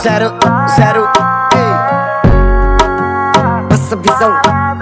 zero, zero, ei. Passa visão.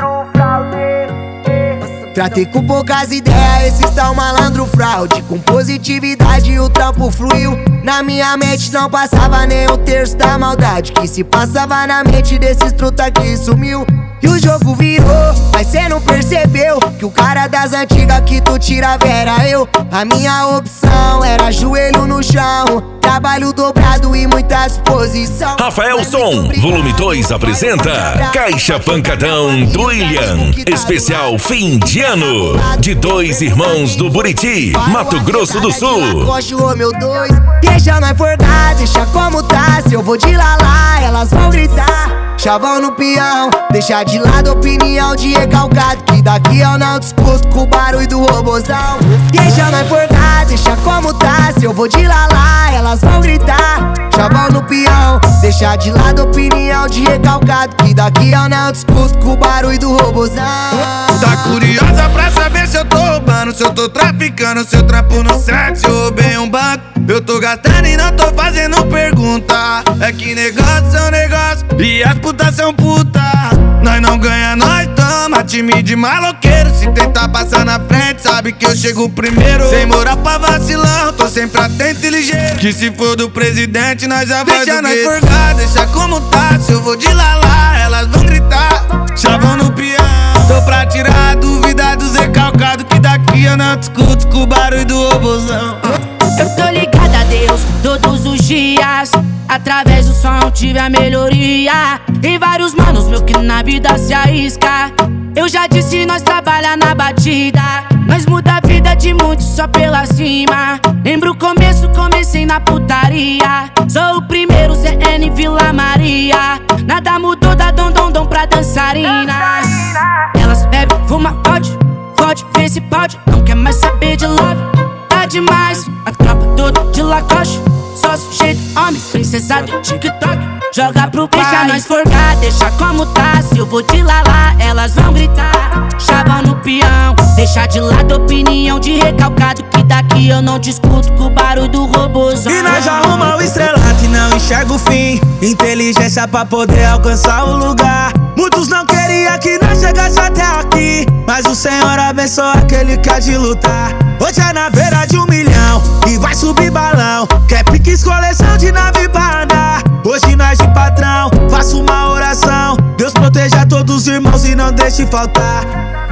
Tratei com poucas ideias, esses tão malandro fraude. Com positividade o trampo fluiu. Na minha mente não passava nem um terço da maldade que se passava na mente desses truta que sumiu. E o jogo virou, mas cê não percebeu que o cara das antigas que tu tirava era eu. A minha opção era joelho no chão, trabalho dobrado e muita disposição. Rafaelson, volume 2 apresenta Caixa Pancadão do William, especial fim de ano, de dois irmãos do Buriti, Mato Grosso do Sul. Ô meu dois, deixa nós forgar, deixa como tá. Se eu vou de lalá, elas vão gritar. Chavão no peão, deixa de lado a opinião de recalcado, que daqui eu não discuto com o barulho do robozão. Deixa nós forgar, deixa como tá. Se eu vou de lalá, elas vão gritar. Chavão no peão, deixa de lado a opinião de recalcado, que daqui eu não discuto com o barulho do robozão. Tá curiosa pra saber se eu tô roubando, se eu tô traficando, se eu trampo no set, se eu roubei um banco. Eu tô gastando e não tô fazendo pergunta. É que negócio é um negócio e as putas são puta. Nós não ganha, nós toma. Time de maloqueiro, se tentar passar na frente, sabe que eu chego primeiro. Sem moral pra vacilão, tô sempre atento e ligeiro. Que se for do presidente, nós já vai. Deixa nós forgar, deixa como tá. Se eu vou de lalá, elas vão gritar. Chavão no peão, tô pra tirar a dúvida dos recalcados, que daqui eu não discuto com o barulho do robozão. Eu tô ligada a Deus todos os dias, através do som tive a melhoria. Tem vários manos meu que na vida se arrisca. Eu já disse, nós trabalha na batida. Nós muda a vida de muitos só pela cima. Lembro o começo, comecei na putaria. Sou o primeiro ZN Vila Maria. Nada mudou da dom pra dançarina. Elas bebem, fuma, pode, vê se pode. Não quer mais saber de love, tá demais. A tropa toda de Lacoste, só sujeito homem, princesa do TikTok. Joga pro pai, deixa nós forgar, deixa como tá. Se eu vou de lalá, elas vão gritar. Chavão no peão, deixa de lado a opinião de recalcado, que daqui eu não discuto com o barulho do robozão. E nós arruma o estrelato e não enxerga o fim. Inteligência pra poder alcançar o lugar. Muitos não queriam que nós chegasse até aqui, mas o Senhor abençoa aquele que há de lutar. Hoje é na beira de 1 milhão e vai subir balão. Quer piques, coleção de nave pra andar. Hoje nós de patrão, faço uma oração. Deus proteja todos os irmãos e não deixe faltar.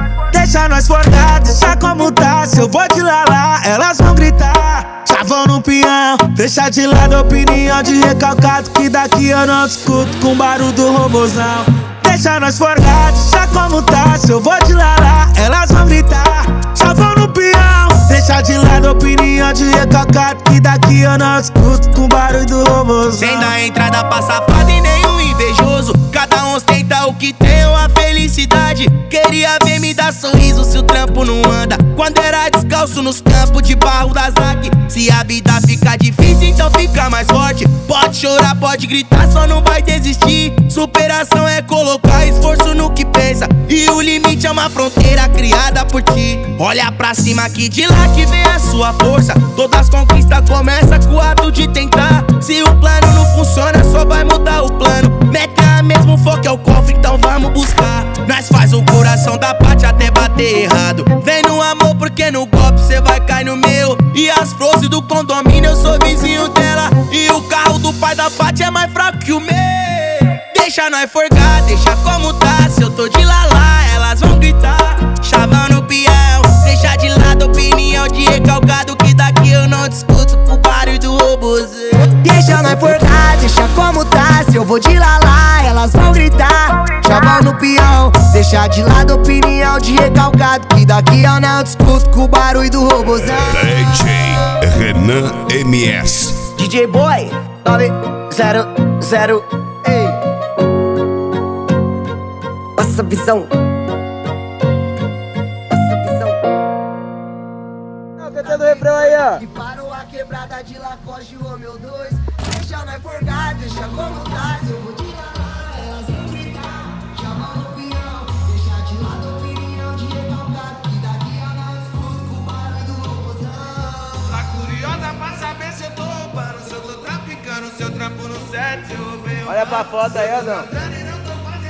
Deixa nós forgar, deixa como tá. Se eu vou de lalá, elas vão gritar. Chavão no peão, deixa de lado a opinião de recalcado, que daqui eu não discuto com o barulho do robozão. Deixa nós forgar, deixa como tá. Se eu vou de lalá, elas vão gritar. Chavão no peão, deixa de lado a opinião de recalcado, que daqui eu não discuto com o barulho do robozão. Sem dar entrada pra safado e nenhum invejoso. Cada um ostenta o que tem ou a felicidade. Queria ver me dar sorriso se o trampo não anda. Quando era descalço nos campos de barro da ZAC. Se a vida fica difícil, então fica mais forte. Pode chorar, pode gritar, só não vai desistir. Superação é colocar esforço no que pensa, e o limite é uma fronteira criada por ti. Olha pra cima que de lá que vem a sua força. Todas as conquistas começam com o ato de tentar. Se o plano não funciona, só vai mudar o plano. Meta mesmo, foco é o cofre, então vamos buscar. Nós faz o coração da parte até bater errado. Vem no amor porque no golpe cê vai cair no meu. E as flores do condomínio eu sou vizinho dela. E o carro do pai da parte é mais fraco que o meu. Deixa nós forgar, deixa como tá. Se eu tô de lalá, elas vão gritar. Chavão no peão, deixa de lado a opinião de recalcado, que daqui eu não discuto com o barulho do robozão. Deixa nós forgar, deixa como tá. Se eu vou de lalá, elas vão gritar. Chavão no peão, deixa de lado a opinião de recalcado, que daqui eu não discuto com o barulho do robozão. DJ Renan MS, DJ Boy 900, ei. Passa visão. Passa visão. Cantando o refrão aí, ó. E parou a quebrada de Lacoste, ô meu dois. Deixa nós forgar, deixa como tá. Se eu vou de lalá, elas vão gritar. Chavão no peão, deixa de lado a opinião de recalcado, que daqui eu não discuto com o barulho do robozão. Tá curiosa pra saber se eu tô roubando, se eu tô traficando, seu trampo no set, se eu roubei. Olha pra foto aí, Adão.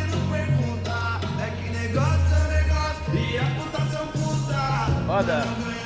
É que negócio é negócio e a puta são puta. Roda.